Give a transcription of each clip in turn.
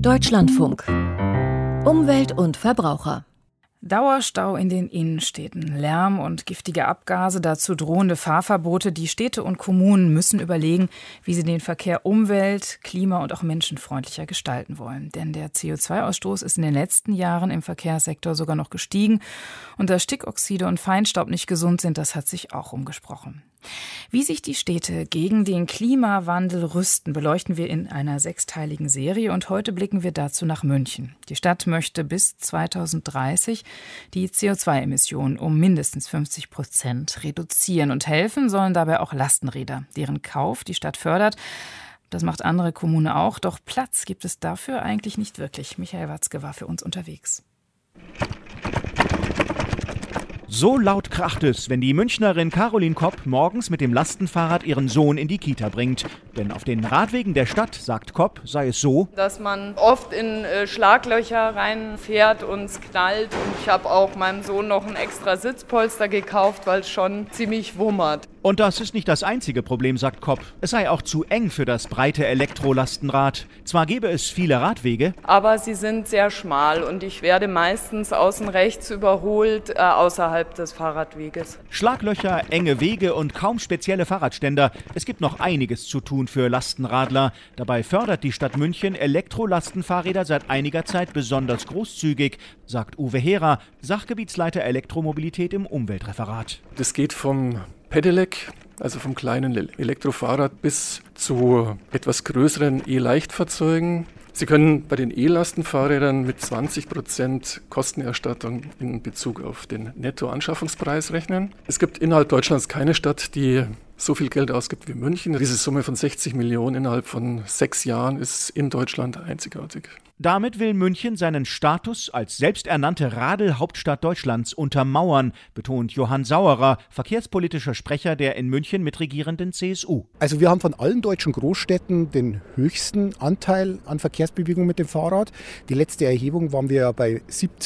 Deutschlandfunk. Umwelt und Verbraucher. Dauerstau in den Innenstädten, Lärm und giftige Abgase, dazu drohende Fahrverbote. Die Städte und Kommunen müssen überlegen, wie sie den Verkehr umwelt-, klima- und auch menschenfreundlicher gestalten wollen. Denn der CO2-Ausstoß ist in den letzten Jahren im Verkehrssektor sogar noch gestiegen. Und dass Stickoxide und Feinstaub nicht gesund sind, das hat sich auch rumgesprochen. Wie sich die Städte gegen den Klimawandel rüsten, beleuchten wir in einer 6-teiligen Serie. Und heute blicken wir dazu nach München. Die Stadt möchte bis 2030 die CO2-Emissionen um mindestens 50% reduzieren. Und helfen sollen dabei auch Lastenräder, deren Kauf die Stadt fördert. Das macht andere Kommunen auch. Doch Platz gibt es dafür eigentlich nicht wirklich. Michael Watzke war für uns unterwegs. So laut kracht es, wenn die Münchnerin Caroline Kopp morgens mit dem Lastenfahrrad ihren Sohn in die Kita bringt. Denn auf den Radwegen der Stadt, sagt Kopp, sei es so, dass man oft in Schlaglöcher reinfährt und es knallt. Und ich habe auch meinem Sohn noch ein extra Sitzpolster gekauft, weil es schon ziemlich wummert. Und das ist nicht das einzige Problem, sagt Kopp. Es sei auch zu eng für das breite Elektrolastenrad. Zwar gäbe es viele Radwege, aber sie sind sehr schmal und ich werde meistens außen rechts überholt, außerhalb des Fahrradweges. Schlaglöcher, enge Wege und kaum spezielle Fahrradständer. Es gibt noch einiges zu tun für Lastenradler. Dabei fördert die Stadt München Elektrolastenfahrräder seit einiger Zeit besonders großzügig, sagt Uwe Herer, Sachgebietsleiter Elektromobilität im Umweltreferat. Das geht vom Pedelec, also vom kleinen Elektrofahrrad, bis zu etwas größeren E-Leichtfahrzeugen. Sie können bei den E-Lastenfahrrädern mit 20% Kostenerstattung in Bezug auf den Nettoanschaffungspreis rechnen. Es gibt innerhalb Deutschlands keine Stadt, die so viel Geld ausgibt wie München. Diese Summe von 60 Millionen innerhalb von 6 Jahren ist in Deutschland einzigartig. Damit will München seinen Status als selbsternannte Radl-Hauptstadt Deutschlands untermauern, betont Johann Sauerer, verkehrspolitischer Sprecher der in München mitregierenden CSU. Also wir haben von allen deutschen Großstädten den höchsten Anteil an Verkehrsbewegung mit dem Fahrrad. Die letzte Erhebung waren wir bei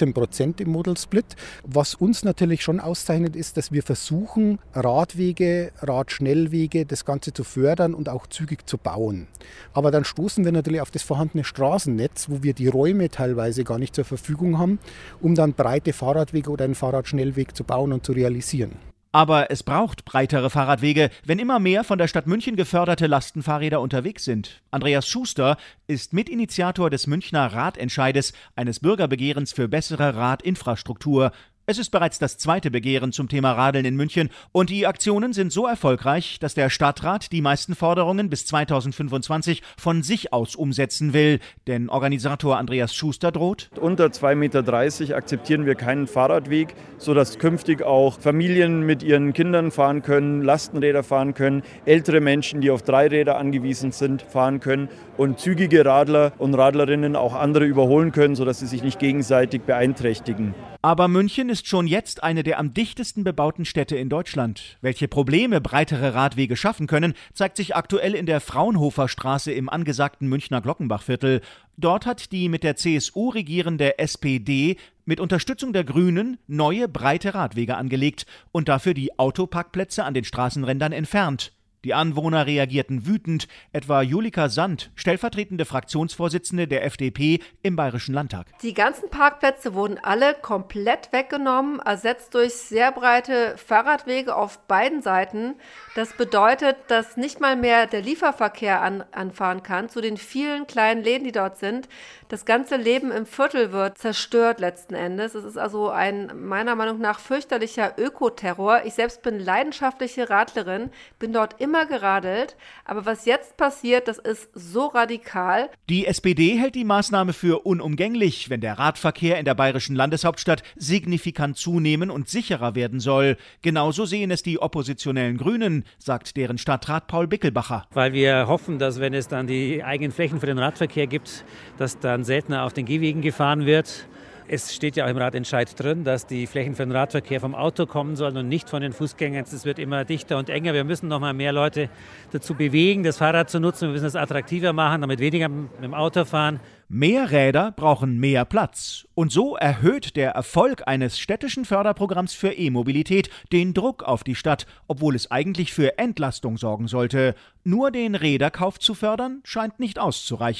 17% im Modal Split. Was uns natürlich schon auszeichnet, ist, dass wir versuchen, Radwege, Radschnellwege, das Ganze zu fördern und auch zügig zu bauen. Aber dann stoßen wir natürlich auf das vorhandene Straßennetz, wo wir die Räume teilweise gar nicht zur Verfügung haben, um dann breite Fahrradwege oder einen Fahrradschnellweg zu bauen und zu realisieren. Aber es braucht breitere Fahrradwege, wenn immer mehr von der Stadt München geförderte Lastenfahrräder unterwegs sind. Andreas Schuster ist Mitinitiator des Münchner Radentscheides, eines Bürgerbegehrens für bessere Radinfrastruktur. Es ist bereits das zweite Begehren zum Thema Radeln in München und die Aktionen sind so erfolgreich, dass der Stadtrat die meisten Forderungen bis 2025 von sich aus umsetzen will. Denn Organisator Andreas Schuster droht: Unter 2,30 Meter akzeptieren wir keinen Fahrradweg, sodass künftig auch Familien mit ihren Kindern fahren können, Lastenräder fahren können, ältere Menschen, die auf 3 Räder angewiesen sind, fahren können und zügige Radler und Radlerinnen auch andere überholen können, sodass sie sich nicht gegenseitig beeinträchtigen. Aber München ist schon jetzt eine der am dichtesten bebauten Städte in Deutschland. Welche Probleme breitere Radwege schaffen können, zeigt sich aktuell in der Fraunhofer Straße im angesagten Münchner Glockenbachviertel. Dort hat die mit der CSU regierende SPD mit Unterstützung der Grünen neue breite Radwege angelegt und dafür die Autoparkplätze an den Straßenrändern entfernt. Die Anwohner reagierten wütend, etwa Julika Sand, stellvertretende Fraktionsvorsitzende der FDP im Bayerischen Landtag. Die ganzen Parkplätze wurden alle komplett weggenommen, ersetzt durch sehr breite Fahrradwege auf beiden Seiten. Das bedeutet, dass nicht mal mehr der Lieferverkehr anfahren kann zu den vielen kleinen Läden, die dort sind. Das ganze Leben im Viertel wird zerstört letzten Endes. Es ist also ein meiner Meinung nach fürchterlicher Ökoterror. Ich selbst bin leidenschaftliche Radlerin, bin dort immer geradelt. Aber was jetzt passiert, das ist so radikal. Die SPD hält die Maßnahme für unumgänglich, wenn der Radverkehr in der bayerischen Landeshauptstadt signifikant zunehmen und sicherer werden soll. Genauso sehen es die oppositionellen Grünen, sagt deren Stadtrat Paul Bickelbacher. Weil wir hoffen, dass wenn es dann die eigenen Flächen für den Radverkehr gibt, dass dann seltener auf den Gehwegen gefahren wird. Es steht ja auch im Radentscheid drin, dass die Flächen für den Radverkehr vom Auto kommen sollen und nicht von den Fußgängern. Es wird immer dichter und enger. Wir müssen noch mal mehr Leute dazu bewegen, das Fahrrad zu nutzen. Wir müssen es attraktiver machen, damit weniger mit dem Auto fahren. Mehr Räder brauchen mehr Platz. Und so erhöht der Erfolg eines städtischen Förderprogramms für E-Mobilität den Druck auf die Stadt, obwohl es eigentlich für Entlastung sorgen sollte. Nur den Räderkauf zu fördern, scheint nicht auszureichen.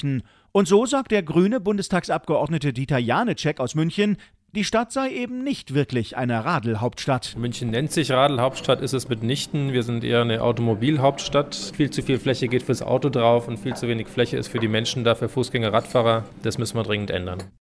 Und so sagt der grüne Bundestagsabgeordnete Dieter Janicek aus München, die Stadt sei eben nicht wirklich eine Radelhauptstadt. München nennt sich Radelhauptstadt, ist es mitnichten. Wir sind eher eine Automobilhauptstadt. Viel zu viel Fläche geht fürs Auto drauf und viel zu wenig Fläche ist für die Menschen da, für Fußgänger, Radfahrer. Das müssen wir dringend ändern.